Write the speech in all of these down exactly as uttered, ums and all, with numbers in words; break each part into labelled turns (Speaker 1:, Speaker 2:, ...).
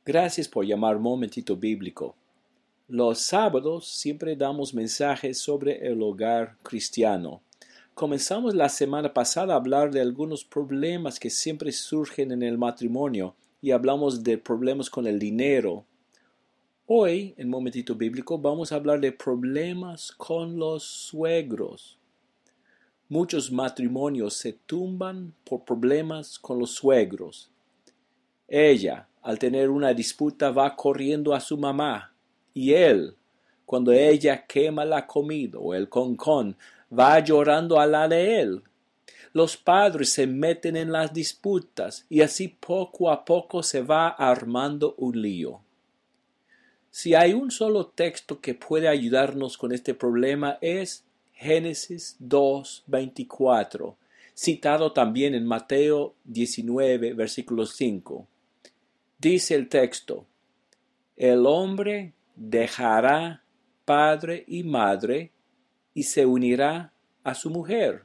Speaker 1: Gracias por llamar Momentito Bíblico. Los sábados siempre damos mensajes sobre el hogar cristiano. Comenzamos la semana pasada a hablar de algunos problemas que siempre surgen en el matrimonio y hablamos de problemas con el dinero. Hoy, en Momentito Bíblico, vamos a hablar de problemas con los suegros. Muchos matrimonios se tumban por problemas con los suegros. Ella, al tener una disputa, va corriendo a su mamá, y él, cuando ella quema la comida o el concón, va llorando a la de él. Los padres se meten en las disputas y así poco a poco se va armando un lío. Si hay un solo texto que puede ayudarnos con este problema es Génesis dos veinticuatro, citado también en Mateo diecinueve, versículo cinco. Dice el texto: el hombre dejará padre y madre y se unirá a su mujer.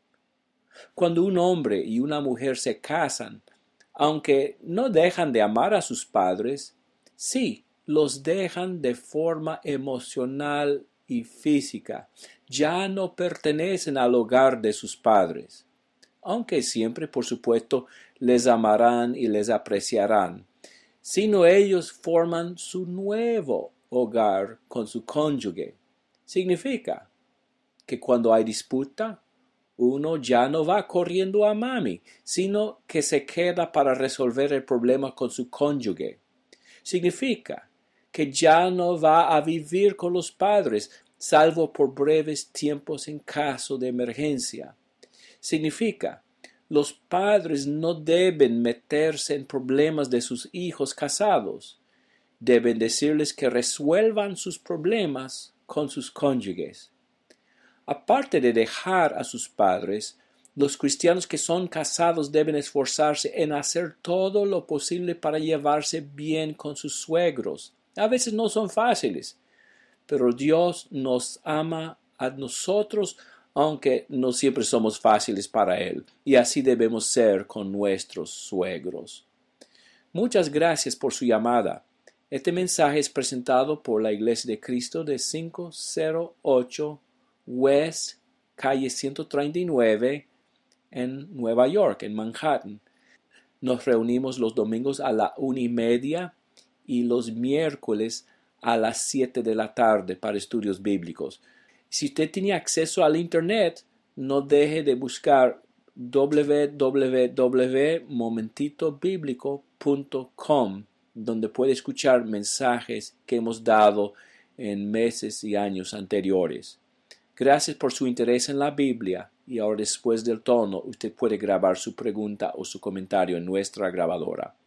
Speaker 1: Cuando un hombre y una mujer se casan, aunque no dejan de amar a sus padres, sí, los dejan de forma emocional y física. Ya no pertenecen al hogar de sus padres, aunque siempre, por supuesto, les amarán y les apreciarán, sino ellos forman su nuevo hogar con su cónyuge. Significa que cuando hay disputa, uno ya no va corriendo a mami, sino que se queda para resolver el problema con su cónyuge. Significa que ya no va a vivir con los padres, salvo por breves tiempos en caso de emergencia. Significa los padres no deben meterse en problemas de sus hijos casados. Deben decirles que resuelvan sus problemas con sus cónyuges. Aparte de dejar a sus padres, los cristianos que son casados deben esforzarse en hacer todo lo posible para llevarse bien con sus suegros. A veces no son fáciles, pero Dios nos ama a nosotros, aunque no siempre somos fáciles para Él, y así debemos ser con nuestros suegros. Muchas gracias por su llamada. Este mensaje es presentado por la Iglesia de Cristo de quinientos ocho West, calle ciento treinta y nueve, en Nueva York, en Manhattan. Nos reunimos los domingos a la una y media y los miércoles a las siete de la tarde para estudios bíblicos. Si usted tiene acceso al internet, no deje de buscar w w w punto momentito bíblico punto com, donde puede escuchar mensajes que hemos dado en meses y años anteriores. Gracias por su interés en la Biblia, y ahora, después del tono, usted puede grabar su pregunta o su comentario en nuestra grabadora.